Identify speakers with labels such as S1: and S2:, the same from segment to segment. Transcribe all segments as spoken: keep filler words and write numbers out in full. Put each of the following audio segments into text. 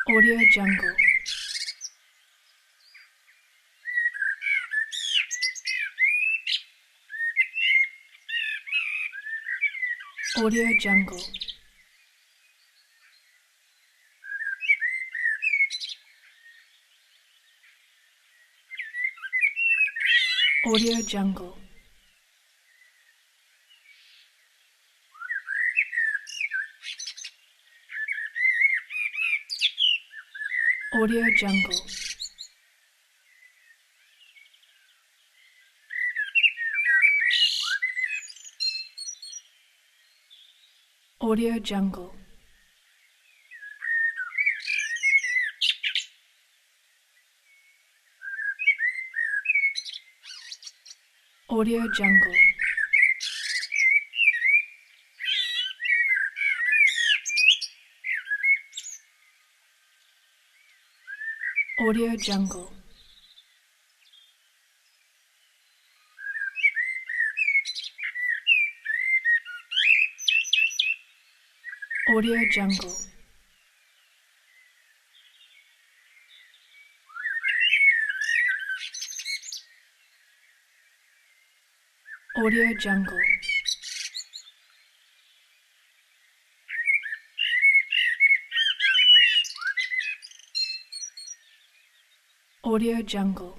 S1: Audio Jungle. Audio Jungle. Audio Jungle. Audio Jungle. Audio Jungle. Audio Jungle. Audio Jungle. Audio Jungle. Audio Jungle. Audio Jungle.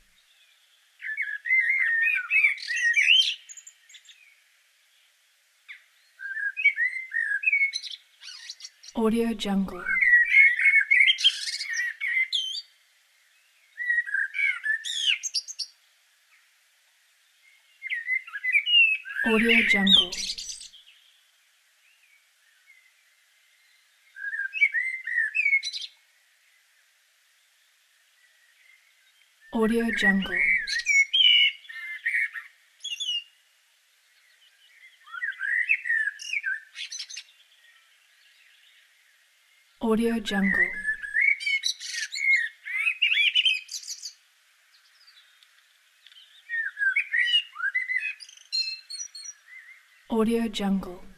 S1: Audio Jungle. Audio Jungle. Audio Jungle. Audio Jungle. Audio Jungle.